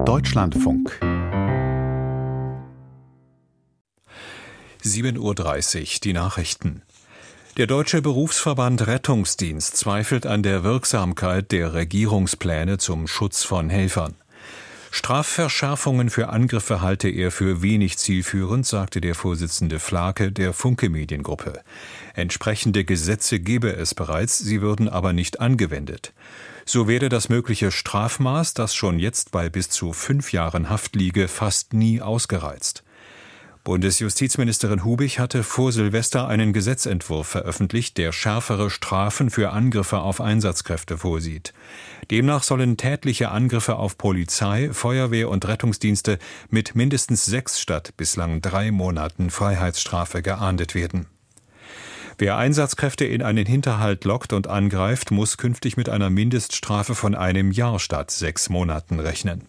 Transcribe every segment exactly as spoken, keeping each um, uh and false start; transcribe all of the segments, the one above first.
Deutschlandfunk. sieben Uhr dreißig, die Nachrichten. Der Deutsche Berufsverband Rettungsdienst zweifelt an der Wirksamkeit der Regierungspläne zum Schutz von Helfern. Strafverschärfungen für Angriffe halte er für wenig zielführend, sagte der Vorsitzende Flake der Funke Mediengruppe. Entsprechende Gesetze gebe es bereits, sie würden aber nicht angewendet. So werde das mögliche Strafmaß, das schon jetzt bei bis zu fünf Jahren Haft liege, fast nie ausgereizt. Bundesjustizministerin Hubich hatte vor Silvester einen Gesetzentwurf veröffentlicht, der schärfere Strafen für Angriffe auf Einsatzkräfte vorsieht. Demnach sollen tätliche Angriffe auf Polizei, Feuerwehr und Rettungsdienste mit mindestens sechs statt bislang drei Monaten Freiheitsstrafe geahndet werden. Wer Einsatzkräfte in einen Hinterhalt lockt und angreift, muss künftig mit einer Mindeststrafe von einem Jahr statt sechs Monaten rechnen.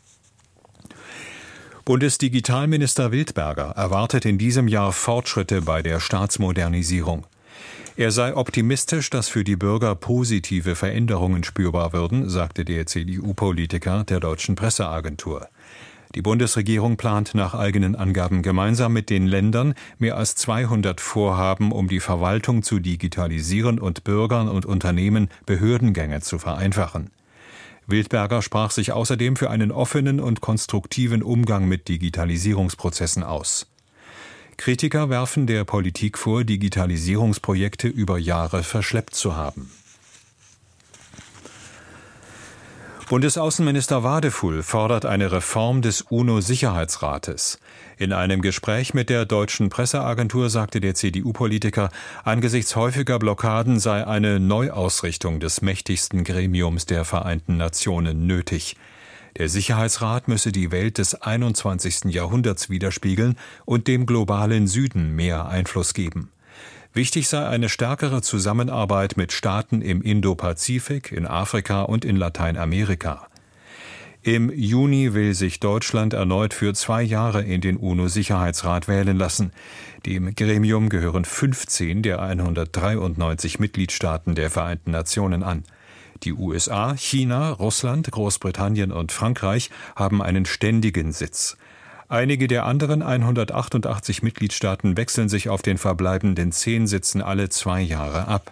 Bundesdigitalminister Wildberger erwartet in diesem Jahr Fortschritte bei der Staatsmodernisierung. Er sei optimistisch, dass für die Bürger positive Veränderungen spürbar würden, sagte der C D U-Politiker der Deutschen Presseagentur. Die Bundesregierung plant nach eigenen Angaben gemeinsam mit den Ländern mehr als zweihundert Vorhaben, um die Verwaltung zu digitalisieren und Bürgern und Unternehmen Behördengänge zu vereinfachen. Wildberger sprach sich außerdem für einen offenen und konstruktiven Umgang mit Digitalisierungsprozessen aus. Kritiker werfen der Politik vor, Digitalisierungsprojekte über Jahre verschleppt zu haben. Bundesaußenminister Wadefull fordert eine Reform des UNO-Sicherheitsrates. In einem Gespräch mit der Deutschen Presseagentur sagte der C D U-Politiker, angesichts häufiger Blockaden sei eine Neuausrichtung des mächtigsten Gremiums der Vereinten Nationen nötig. Der Sicherheitsrat müsse die Welt des einundzwanzigsten Jahrhunderts widerspiegeln und dem globalen Süden mehr Einfluss geben. Wichtig sei eine stärkere Zusammenarbeit mit Staaten im Indopazifik, in Afrika und in Lateinamerika. Im Juni will sich Deutschland erneut für zwei Jahre in den UNO-Sicherheitsrat wählen lassen. Dem Gremium gehören fünfzehn der hundertdreiundneunzig Mitgliedstaaten der Vereinten Nationen an. Die U S A, China, Russland, Großbritannien und Frankreich haben einen ständigen Sitz. Einige der anderen hundertachtundachtzig Mitgliedstaaten wechseln sich auf den verbleibenden zehn Sitzen alle zwei Jahre ab.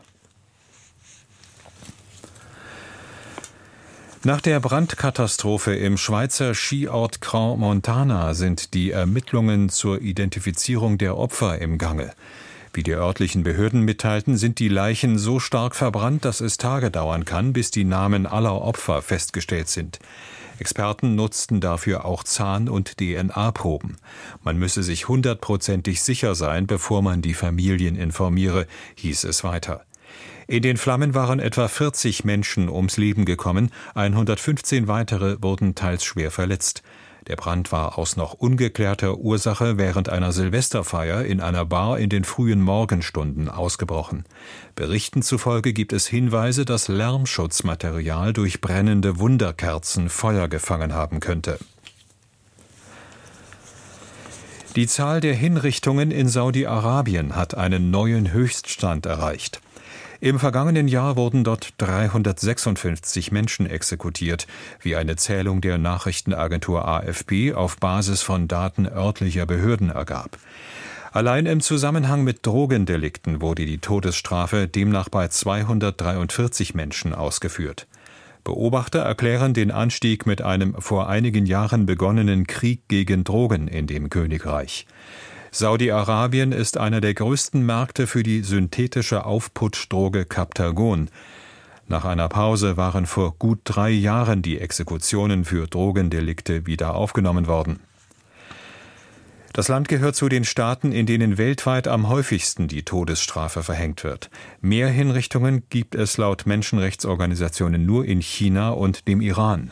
Nach der Brandkatastrophe im Schweizer Skiort Crans-Montana sind die Ermittlungen zur Identifizierung der Opfer im Gange. Wie die örtlichen Behörden mitteilten, sind die Leichen so stark verbrannt, dass es Tage dauern kann, bis die Namen aller Opfer festgestellt sind. Experten nutzten dafür auch Zahn- und D N A-Proben. Man müsse sich hundertprozentig sicher sein, bevor man die Familien informiere, hieß es weiter. In den Flammen waren etwa vierzig Menschen ums Leben gekommen, hundertfünfzehn weitere wurden teils schwer verletzt. Der Brand war aus noch ungeklärter Ursache während einer Silvesterfeier in einer Bar in den frühen Morgenstunden ausgebrochen. Berichten zufolge gibt es Hinweise, dass Lärmschutzmaterial durch brennende Wunderkerzen Feuer gefangen haben könnte. Die Zahl der Hinrichtungen in Saudi-Arabien hat einen neuen Höchststand erreicht. Im vergangenen Jahr wurden dort dreihundertsechsundfünfzig Menschen exekutiert, wie eine Zählung der Nachrichtenagentur A F P auf Basis von Daten örtlicher Behörden ergab. Allein im Zusammenhang mit Drogendelikten wurde die Todesstrafe demnach bei zweihundertdreiundvierzig Menschen ausgeführt. Beobachter erklären den Anstieg mit einem vor einigen Jahren begonnenen Krieg gegen Drogen in dem Königreich. Saudi-Arabien ist einer der größten Märkte für die synthetische Aufputschdroge Captagon. Nach einer Pause waren vor gut drei Jahren die Exekutionen für Drogendelikte wieder aufgenommen worden. Das Land gehört zu den Staaten, in denen weltweit am häufigsten die Todesstrafe verhängt wird. Mehr Hinrichtungen gibt es laut Menschenrechtsorganisationen nur in China und dem Iran.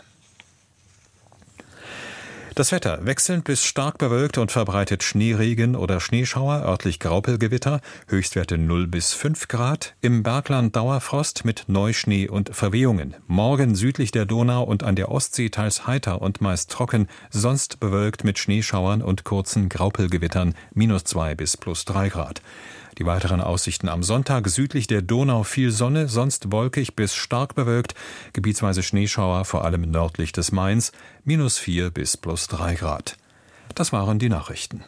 Das Wetter wechselnd bis stark bewölkt und verbreitet Schneeregen oder Schneeschauer, örtlich Graupelgewitter, Höchstwerte null bis fünf Grad, im Bergland Dauerfrost mit Neuschnee und Verwehungen. Morgen südlich der Donau und an der Ostsee teils heiter und meist trocken, sonst bewölkt mit Schneeschauern und kurzen Graupelgewittern, minus zwei bis plus drei Grad. Die weiteren Aussichten am Sonntag: südlich der Donau viel Sonne, sonst wolkig bis stark bewölkt, gebietsweise Schneeschauer, vor allem nördlich des Mains, minus vier bis plus drei Grad. Das waren die Nachrichten.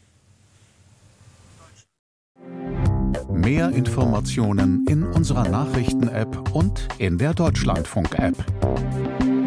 Mehr Informationen in unserer Nachrichten-App und in der Deutschlandfunk-App.